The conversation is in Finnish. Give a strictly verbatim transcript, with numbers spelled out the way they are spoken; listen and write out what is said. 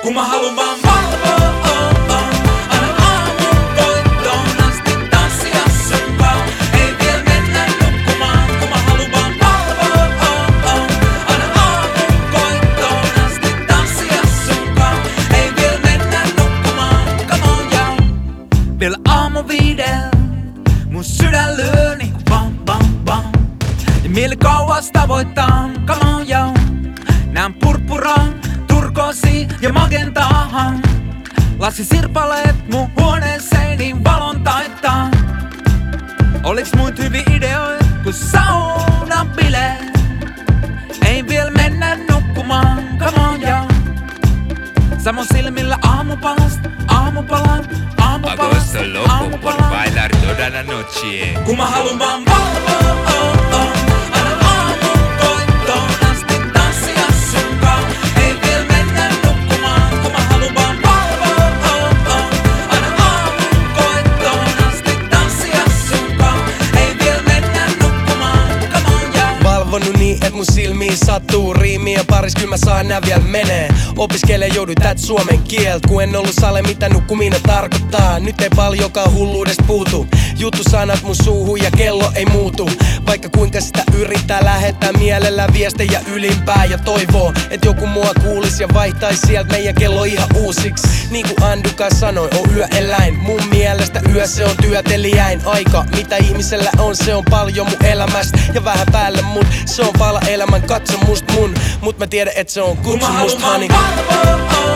Kun mä haluun vaan valvoa, oh, oh. Aina aamunkoittoon asti tanssia sunkaan. Ei vielä mennä nukkumaan, kun mä haluun vaan valvoa, oh, oh. Aina aamunkoittoon asti tanssia sunkaan. Ei vielä mennä nukkumaan, come on yo. Vielä aamu viideltä mun sydän lyö niinku bam bam bam. Ja mieli kauas tavoittaa, come on yo. Näen purppuraan, turkoosi ja magentaahan. Lasisirpaleet mun huoneeseen valon taittaa. Oliks muit hyviä ideoita, kun saunabile? Ei vielä mennä nukkumaan, come on yo. Samo silmillä aamupalasta, aamupalan, aamupalasta, Agosto loco por bailar toda la noche. Kun mä haluun vaan valvoa, oh, oh. Aina aamunkoittoon asti tanssia sunkaan. Ei vielä mennä nukkumaan, kun mä haluun vaan valvoa, oh, oh. Aina aamunkoittoon asti tanssia sunkaan. Ei vielä mennä nukkumaan, come on yo. Valvonut niin, et mun silmiin sattuu riimiä paris, kyllä mä saan nää vielä menee. Opiskele jouduin tät suomen kielt, kun en ollut sale mitä nukkuminen tarkoittaa. Nyt ei paljonkaan hulluudesta puutu. Juttu sanat mun suuhun ja kello ei muutu. Vaikka kuinka sitä yrittää lähettää mielellä viestejä ylimpää. Ja toivoo, et joku mua kuulis ja vaihtais sieltä meidän kello ihan uusiksi. Niin kuin Anduka sanoi, on yöeläin. Mun mielestä yö se on työtelijäin aika. Mitä ihmisellä on, se on paljon mun elämästä. Ja vähän päälle mut, se on vala elämän, katso must mun. Mut mä tiedän et se on kutsumus, honey. Valvoa, oh,